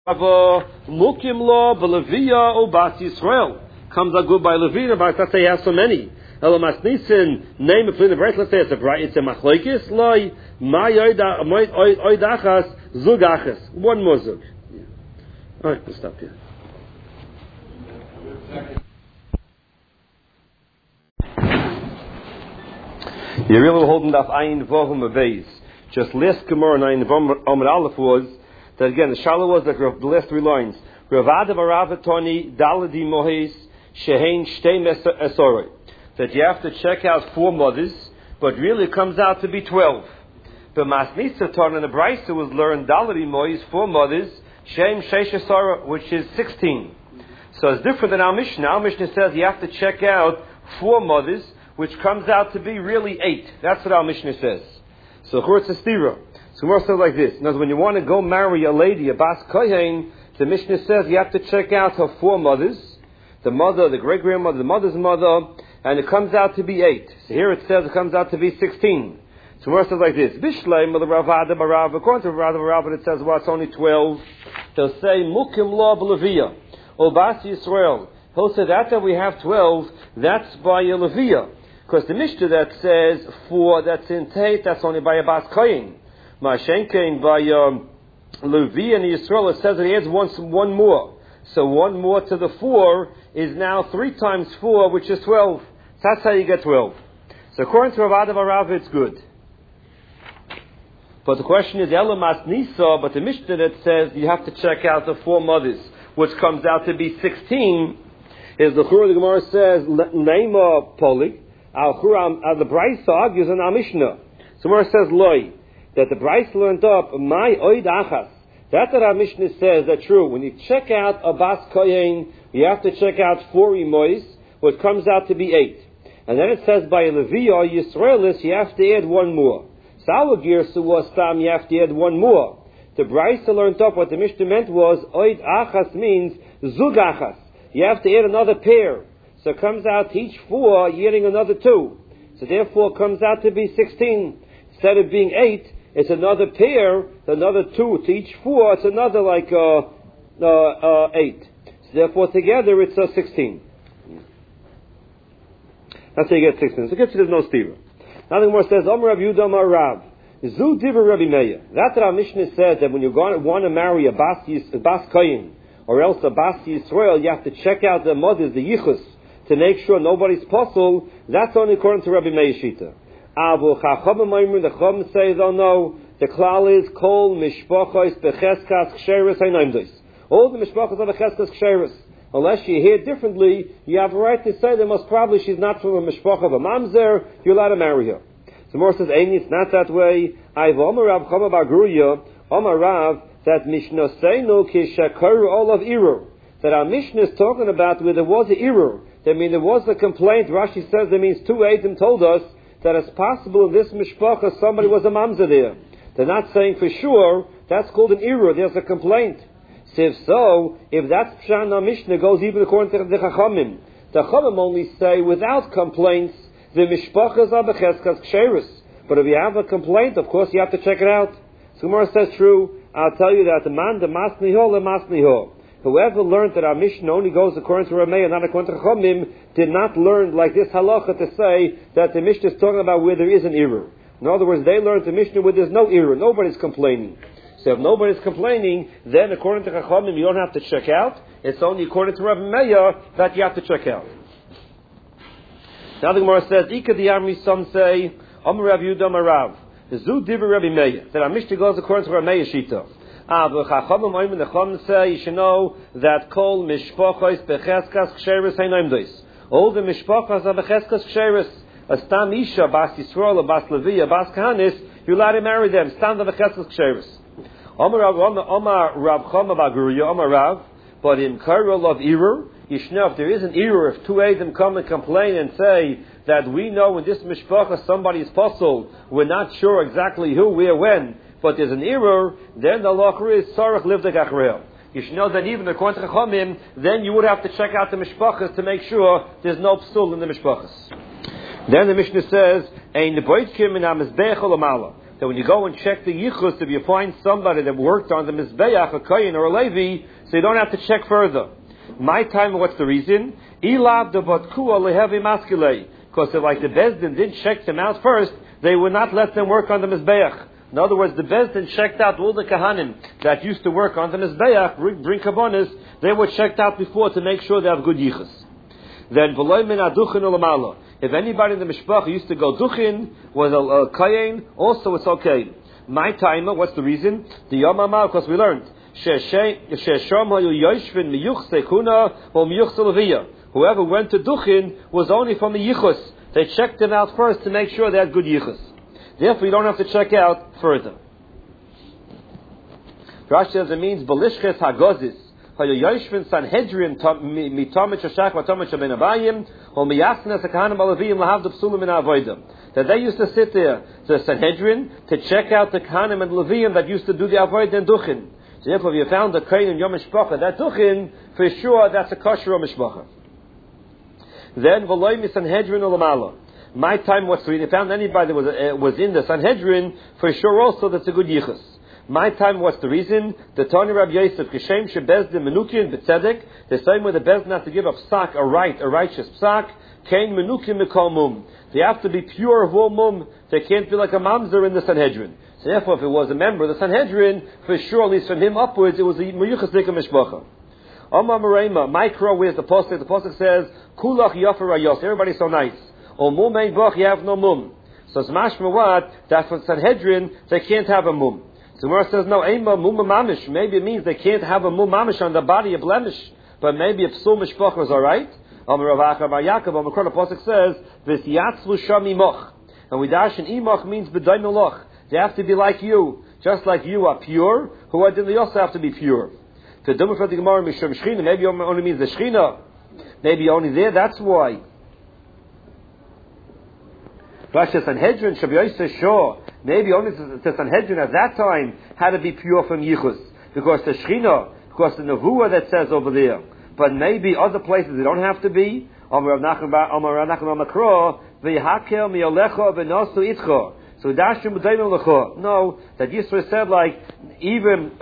Mukim Lo B'Levia O Bas Yisrael comes out good by Levina, but let's say he has so many. Elamas Nissen name it in the breath. Let's say it's a machlokes loy my oidachas zugachas one muzug. All right, we'll stop here. You're really holding up Ayin Vahum Abeis. Just last Gemara and Ayin Vahum Aleph was that again the Shala was like the last three lines. Ravada Baravatoni Daladi Mohis Shehain Shtei Esoroi. That you have to check out 4 mothers, but really it comes out to be 12. The Masnitza Torah in the Brisa was learned Daladi Mohis 4 mothers Shehain Sheish Esoroi, which is 16. So it's different than our Mishnah. Our Mishnah says you have to check out 4 mothers, which comes out to be really 8. That's what our Mishnah says. So it's a stira. So more so like this. Now, when you want to go marry a lady, a Bas Kohen, the Mishnah says you have to check out her 4 mothers, the mother, the great-grandmother, the mother's mother, and it comes out to be 8. So here it says it comes out to be 16. So more so like this. Bishleim of the Ravada Barav, according to Ravada Barav, it says, well, it's only 12. They'll say, Mukim Lo B'Levia, O Bas Yisrael. He'll say that we have 12, that's by a Levia. Because the Mishnah that says 4, that's in Tate, that's only by a Bas Kohen. Ma'ashenkein by Levi and Yisrael, it says that he adds one more. So 1 more to the 4 is now 3 times 4, which is 12. That's how you get 12. So according to Rav Adav, it's good. But the question is, Elamas Nisa, but the Mishnah that says you have to check out the 4 mothers, which comes out to be 16, is the Gemara says, Neima Polig, the Brisa argues in our Mishnah. So where it says loy, that the Brisa learned up my oid achas. That's what our Mishnah says. That's true. When you check out a Bas Kohen, you have to check out 4 imois, which comes out to be 8. And then it says by Levi or Yisraelis, you have to add 1 more. Sawa Girsu was tam, you have to add 1 more. The Brisa learned up what the Mishnah meant was oid achas means zug achas. You have to add another pair. So it comes out to each 4, you're adding another 2. So therefore it comes out to be 16. Instead of being 8, it's another pair, another 2 to each 4, it's another 8. So therefore together it's 16. That's how you get 16. So there's no stira. Nothing more says, Amar Rav Yehuda Amar Rav. Zu divrei Rabbi Meir. That's what our Mishnah said, that when you want to marry a Bas Kohen, or else a Bas Yisrael, you have to check out the mothers, the yichus, to make sure nobody's possible. That's only according to Rabbi Meir Shita. Avu Chachamim Omer, the Chacham say, oh no, the klal is kol mishpachos becheskas ksheres hainoimdos. All the mishpachos are becheskas ksheres. Unless you hear differently, you have a right to say that most probably she's not from a mishpach of a mamzer, you're allowed to marry her. So more says, it's not that way. I've Omer Rav Chama Bar Gruya, Omer Rav, that Mishnah Seinu Kishakuru all of Irur. That our Mishnah is talking about where there was an Irur. That means there was a complaint. Rashi says that means 2 Eidim told us that it's possible in this mishpacha somebody was a mamzer there. They're not saying for sure. That's called an Irur. There's a complaint. So if that's Pshana Mishnah goes even according to the Chachamim. The Chachamim only say without complaints the mishpachas are becheskas ksheris. But if you have a complaint, of course you have to check it out. So Gemara says true. I'll tell you that the man the masniho le masniho. Whoever learned that our Mishnah only goes according to Rameh and not according to Chachamim did not learn like this halacha to say that the Mishnah is talking about where there is an error. In other words, they learned the Mishnah where there's no error. Nobody's complaining. So if nobody's complaining, then according to Chachamim you don't have to check out. It's only according to Rabbi Meir that you have to check out. Now the Gemara says, Ika the Amri, some say, Amar Rav Yehuda Amar Rav. Zu divrei Rabbi Meir. That our Mishnah goes according to Rabbi Meir Shita. The Chachamim say you should know that kol mishpachos becheskas ksheres hainoimdos. All the mishpachos are becheskas ksheres. A stam isha, Bas Yisrael, a Bas Levi, a Bas Kahanis, you're allowed to marry them. Stam the becheskas ksheres. Omar Rav Chama Bar Gruya, Omar Rav. But in Karol of Irur, you should know if there is an Irur, if 2 Eidim come and complain and say that we know in this mishpacha somebody is puzzled, we're not sure exactly who, where, when, but there's an error, then the halacha is Sarach Livdek Achrei. You should know that even according to Chachamim, then you would have to check out the mishpachas to make sure there's no psul in the mishpachas. Then the Mishnah says, Ein Boitkim in HaMizbech Olamala. that when you go and check the yichus, if you find somebody that worked on the Mizbeach, a Kohen or a Levi, so you don't have to check further. My time, what's the reason? Because if like the Bezdin didn't check them out first, they would not let them work on the Mizbeach. In other words, the Bezdin checked out all the Kahanim that used to work on the Mizbeach, bring Kabbonis, they were checked out before to make sure they have good yichus. Then, if anybody in the Mishpach used to go Duchin, was a Kayin, also it's okay. My time, what's the reason? The Yom Amar, because we learned, whoever went to Duchin was only from the Yichus. They checked them out first to make sure they had good Yichus. Therefore, you don't have to check out further. Rashi says it means Belishches Hagozis. Sanhedrin that they used to sit there, the Sanhedrin, to check out the Kahanim and Levim that used to do the Avoid and Duchin. So therefore, if you found a Kohen in Yom Mishpacha, that Duchin, for sure that's a kosher Mishpacha. Then, V'loi mi Sanhedrin u'lamala. My time was to read. If you found anybody that was in the Sanhedrin, for sure also that's a good yichus. My time, what's the reason? The Tani Rabbi Yosef, Kishem Shebezdin Menukin B'tzedek, the same way the Bezdin has to give a psak, a righteous psak, Kain Menukin Mikol Mum. They have to be pure of all mum. They can't be like a mamzer in the Sanhedrin. So therefore, if it was a member of the Sanhedrin, for sure, at least from him upwards, it was a Meyuchas Dika Mishpacha. Amma Marema, Micro, where's the Pasuk? The Pasuk says, Kulach Yafer Rayos. Everybody's so nice. O Mum Ein Bach, you have no mum. So it's mashma what? That for Sanhedrin, they can't have a mum. So Gemara says, no, Eima Mumma Mamish. Maybe it means they can't have a Mum Mamish on the body, a blemish. But maybe a Psul Mishpach was alright. Amar Rav Acha Bar Yaakov, Amar Kol, the Pasuk says, V'siyatzlu sham imoch. And we dash in imoch means b'day meloch. They have to be like you. Just like you are pure, who are they also have to be pure. To Dumma for the Gemara, Misham Shechina, maybe only means the Shechina. Maybe only there, that's why. Rashi Sanhedrin, Shabbi Yosef, sure. Maybe only the Sanhedrin at that time had to be pure from Yichus. Because the Shechina, because the Nevuah that says over there. But maybe other places they don't have to be. Amar Rav Nachman Makro, V'yahakel mi'olecha v'nosu itcha. So Dashim B'dayim Lecha. No, that Yisrael said like, even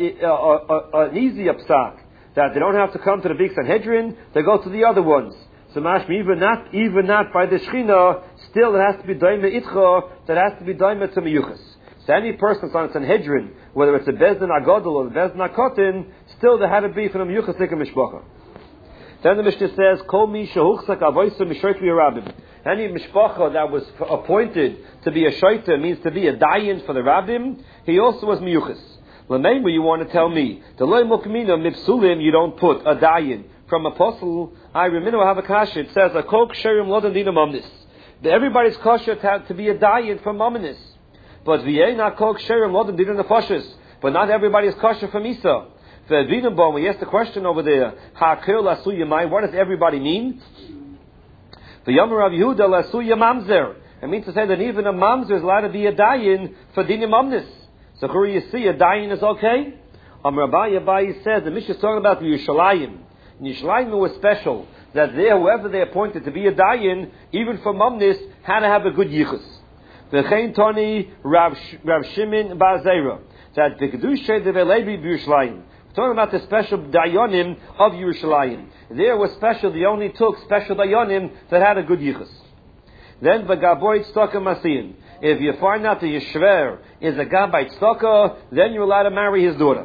an easy psak, that they don't have to come to the big Sanhedrin, they go to the other ones. So mashma, even not by the Shechina, still it has to be daima itcha, that has to be daima to miyuchas. So any person that's on a Sanhedrin, whether it's a Bezdin Agadol or a Bezdin Akotin, still there had to be from a miyuchas like a mishpacha. Then the Mishnah says, Kol mi shehuchzak avoysa mishayt v'yarabim. Any mishpacha that was appointed to be a shaita, means to be a dayan for the rabbim, he also was miyuchas. L'meimu, you want to tell me, the loy mukmina mipsulim, you don't put a dayan from apostle. I remember have a kasha. It says a kol ksherim lodan dina mamnis. Everybody's kosher to be a dayan from mamnis, but v'yena kol ksherim lodan dina nefashis. But not everybody is kosher from Isa. The Vidinbom, we asked the question over there. Ha'kel lasu yamai. What does everybody mean? The Yom Rav Yehuda lasu yamamzer. It means to say that even a mamzer is allowed to be a dayan for dina mamnis. So here you see a dayan is okay. Abai says the Mishnah is talking about the Yerushalayim. In Yerushalayim it was special that there, whoever they appointed to be a dayan, even for mamnis, had to have a good yichus. V'chein toni Rav Shimon bar Zera, that the kedusha de velevi b'Yerushalayim. We're talking about the special dayanim of Yerushalayim. There was special. They only took special dayanim that had a good yichus. Then v'gaboy tzedakah masiyin. If you find out the yeshver is a gabbai tzedakah, then you're allowed to marry his daughter.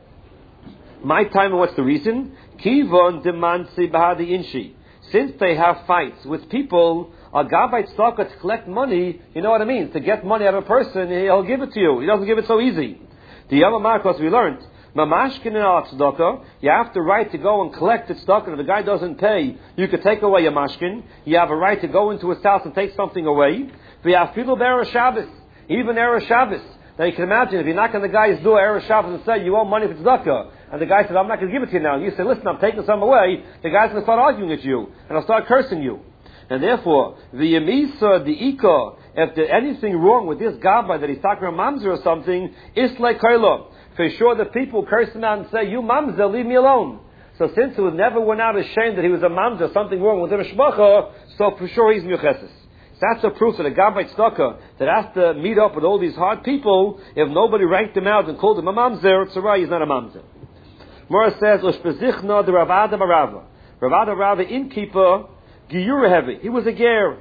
My time, what's the reason? Kivon demansi bahadi inshi. Since they have fights with people, a gabbai tzedakah to collect money, you know what it means? To get money out of a person, he'll give it to you. He doesn't give it so easy. The Yom Marcos we learned, mamashkin in al tzedakah, you have the right to go and collect the tzedakah. If the guy doesn't pay, you could take away your mashkin. You have a right to go into his house and take something away. V'yafilu be'erev Shabbos, even erev Shabbos. Now you can imagine if you knock on the guy's door erev Shabbos and say you owe money for tzedakah, and the guy says I'm not going to give it to you now, and you say listen, I'm taking some away, the guy's going to start arguing with you and he'll start cursing you. And therefore, the yemisa, the ika, if there's anything wrong with this gabbai that he's talking about mamzer or something, it's like kaila. For sure, the people curse him out and say, "You mamzer, leave me alone." So since it never went out ashamed that he was a mamzer, something wrong with the mishpacha, so for sure he's miyucheses. That's a proof that a Gabbai Tzedakah that has to meet up with all these hard people, if nobody ranked him out and called him a mamzer, tzara, he's not a mamzer. Mora says, Ushpezichna the Ravada Barava. Ravada Barava, innkeeper, Giyura heavy. He was a ger.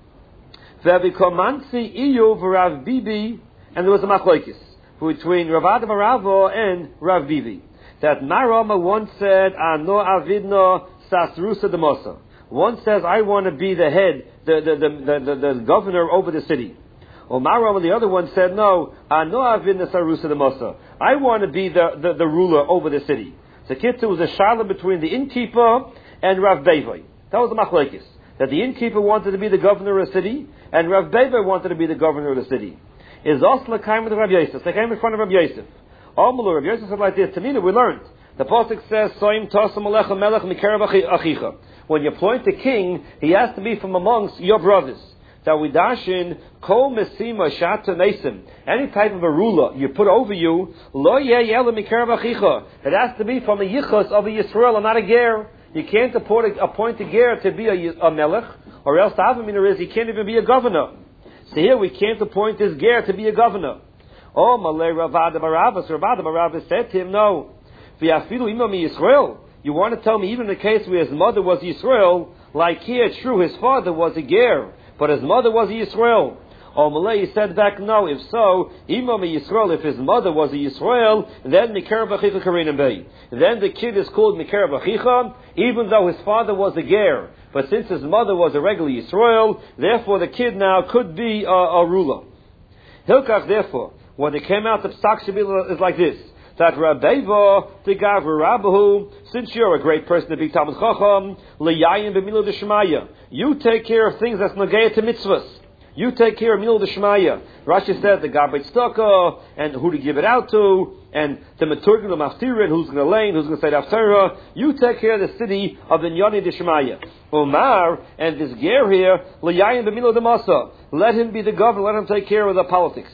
V'avikomansi iyu v'Rav Bibi, and there was a machlokes between Ravada Barava and Rav Bibi. That Marama once said, Ano avidno sasrusa demosa. One says, I want to be the head, the governor over the city. Or Marama, the other one said, no, Ano avidno sarusa demosa. I want to be the ruler over the city. So Kitzu was a shala between the innkeeper and Rav Bevai. That was the machlokes. That the innkeeper wanted to be the governor of the city, and Rav Bevai wanted to be the governor of the city. Is also came with Rav Yosef. They came in front of Rav Yosef. Rav Yosef said like this, Tamina, we learned. The Pasuk says, Soim Tosam Alecha Melech Mikerav Achicha. When you appoint a king, he has to be from amongst your brothers. That we dash in, Kol Mesima Shata Nesim. Any type of a ruler you put over you, Lo Yeh Yela Mikerav Achicha. It has to be from a Yichus of a Yisrael and not a Ger. You can't appoint a Ger to be a Melech, or else the Avamina is he can't even be a governor. So here we can't appoint this Ger to be a governor. Oh, Malay Ravada Barava. So Ravada Barava said to him, no. V'yafilu imami Yisrael. You want to tell me even in the case where his mother was Yisrael, like here, true, his father was a Ger, but his mother was a Yisrael. Oh, Malay said back, no, if so, imami Yisrael, if his mother was a Yisrael, then Mikerav Achicha Karenim Bey. Then the kid is called Mikerav Achicha, even though his father was a Ger. But since his mother was a regular Yisrael, therefore the kid now could be a ruler. Hilkach, therefore, when they came out, the Psak Shabbat is like this. That Rabbeva, Tigav Rabbahu, since you're a great person to be Talmud Chacham, L'yayin b'milu d'shmaya. You take care of things that's Nagaya to mitzvahs. You take care of milu d'shmaya. Rashi said the Gabbai Tzedakah, and who to give it out to, and the Maturgan, the Maftirin, who's going to lane, who's going to say the Haftarah. You take care of the city of the Nyani d'shmaya. Omar, and this Ger here, L'yayin b'milu d'masa. Let him be the governor, let him take care of the politics.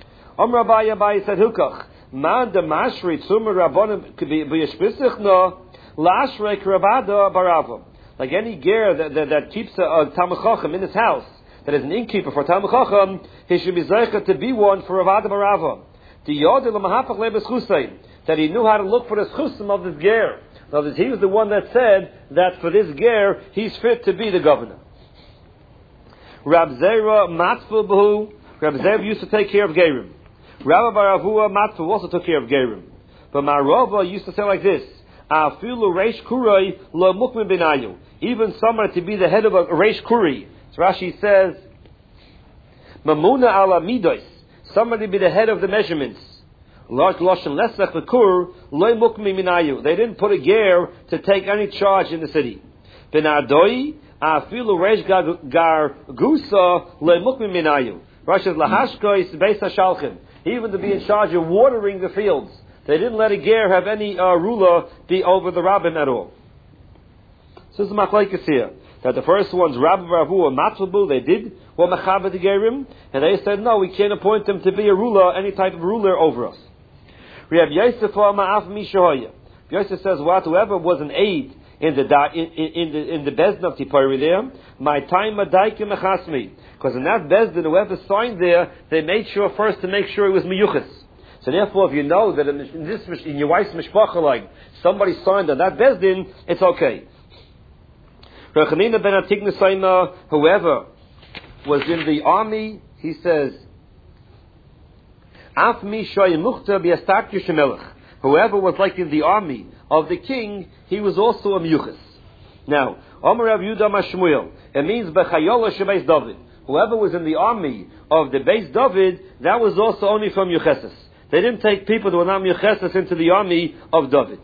Amr Abaye said, Hilkach, Man de Mashri Tzumar Rabbanim B'Yeshbisichna Lashrei Kravada Barava. Like any ger that keeps a Talmud Chacham in his house, that is an innkeeper for Talmud Chacham, he should be zeicha to be one for Ravada Barava. That he knew how to look for the schusim of this ger. In other words, he was the one that said that for this ger, he's fit to be the governor. Rab Zera Matzvah B'hu. Rab Zera used to take care of gerim. Rabbi Baravua Matfu also took care of Gerim. But Marava used to say like this, Afilu Reish Kurai Lo Mukmin Benayu. Even somebody to be the head of a Reish Kuri. So Rashi says, Mamuna ala Midos. Somebody be the head of the measurements. Large Loshan Lesach Lekur Lo Mukmin Benayu. They didn't put a ger to take any charge in the city. Benardoi Afilu Reish Gar Gusa Lo Mukmin Benayu. Rashi says, Lahashko is Beis HaShalchim. Even to be in charge of watering the fields. They didn't let a ger have any ruler be over the rabbin at all. So this is machlokes here. That the first ones, Rabbi Ravu and Matzabu, they did what Mechaber the Gerim, and they said, no, we can't appoint them to be a ruler, any type of ruler over us. Rabbi Yosef Ma'af Mishahoya. Yosef says, what, whoever was an aide in the Bezdin of Tipari there, my time Madaike Mechasmi. Because in that Bezdin, whoever signed there, they made sure first to make sure it was Miyuchas. So therefore, if you know that in your wife's mishpacha, like somebody signed on that Bezdin, it's okay. Rechanina ben Atigna Saima, whoever was in the army, he says, Af mi shoyemuchta bi'astak yishemelech. Whoever was like in the army of the king, he was also a miyuchas. Now, Omer Rav Yudah Mashmuel, it means Bechayola Shebeis David. Whoever was in the army of the Beis David, that was also only from Yucheses. They didn't take people that were not Yucheses into the army of David.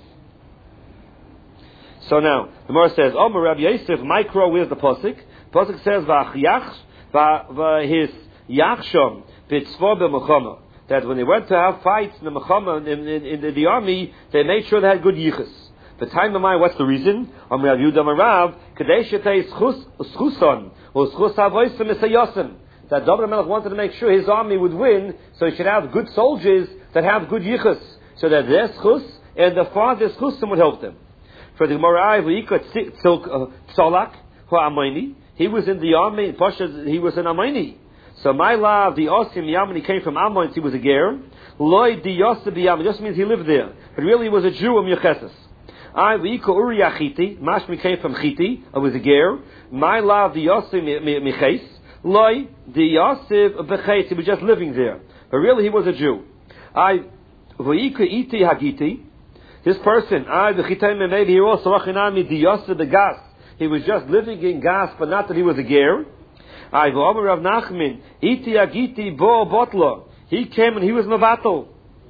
So now, the Gemara says, Omer Rav Yosef, Mikro, where's the Pasuk? Pasuk says, V'his Yachshom B'tzvor B'mechama. That when they went to have fights in the Mechama, in the army, they made sure they had good Yichus. The time of mine, what's the reason? Omer Rav Yudah Marav, Kadesh Yetei Schuson, or Schus HaVoisim Esayosim. That David HaMelech wanted to make sure his army would win, so he should have good soldiers that have good Yichus, so that their Schus and the father's Schusim would help them. For the Gemara, V'ikot Tzolak, Ha'amayni, he was in the army. Pasha, he was an Amoni. So my love, the Osim Yaman, he came from Ammon, he was a ger. Loi di Yosef Yaman, just means he lived there. But really he was a Jew of Yecheses. I Viko Uri Achiti, Mashmi came from Chiti, I was a ger. My love, the Yosef Miches. Loi di Yosef Beches, he was just living there. But really he was a Jew. I Viko Iti Hagiti, this person, I V'chitayim maybe he also Rachinami di Yosef Begas. He was just living in Gas, but not that he was a ger. I Rav Nachman, Iti Agiti Bo Botla. He came and he was Mavatal.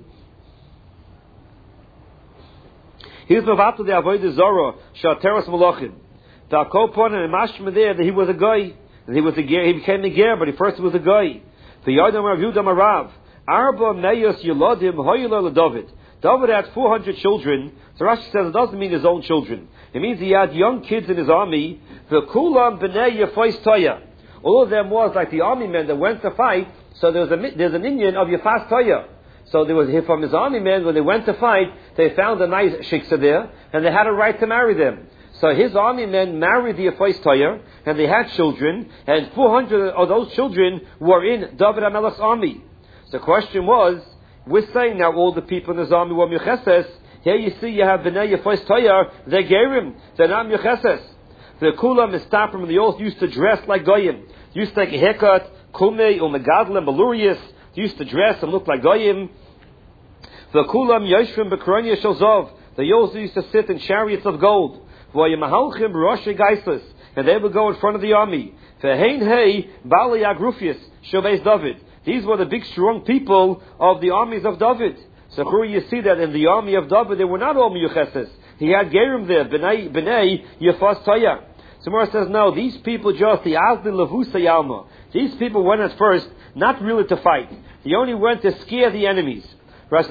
He was Mavatal the Avodah Zorah, Shateros Malachim. The Akopon and Mashma there that he was a guy. And he was a ger, he became a ger, but he first was a guy. The Yodam Rav Yudam Arav. Arba Meyos Yolodim Hoyler David. David had 400 children. So Rashi says it doesn't mean his own children. It means he had young kids in his army. The Kulam B'nei Yefais Toya. All of them was like the army men that went to fight. So there's an Indian of Yefas Toya. So there was from his army men when they went to fight, they found a nice shiksa there, and they had a right to marry them. So his army men married the Yefais Toya, and they had children, and 400 of those children were in David HaMelech's army. So the question was, we're saying now all the people in his army were Yecheses. Here you see you have B'nai Yefais Toya, they're Gerim, they're not Yecheses. The Kulam is stopping them, they all used to dress like Goyim. They used to take a haircut, Kumei, Umegadlim, Balurius, they used to dress and look like Goyim. The Kulam Yoshvim Bekronia Shalzov, they also used to sit in chariots of gold. V'yamahalchim Rosh Geisles, and they would go in front of the army. V'hein Hei, Bali Agrufius, Shobeis David. These were the big strong people of the armies of David. So here you see that in the army of David, they were not all Miyucheses. He had Gerim there, B'nai Yefas Toya. So Mora says, no, these people just, the Azdin Levusa Yalma. These people went at first, not really to fight. They only went to scare the enemies. But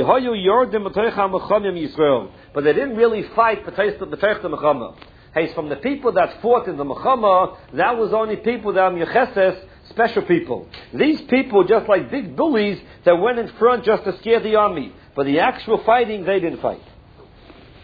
they didn't really fight B'teich the Mechama. Hey, from the people that fought in the Mechama, that was only people that are Miyucheses, special people. These people, just like big bullies, that went in front just to scare the army. But the actual fighting, they didn't fight.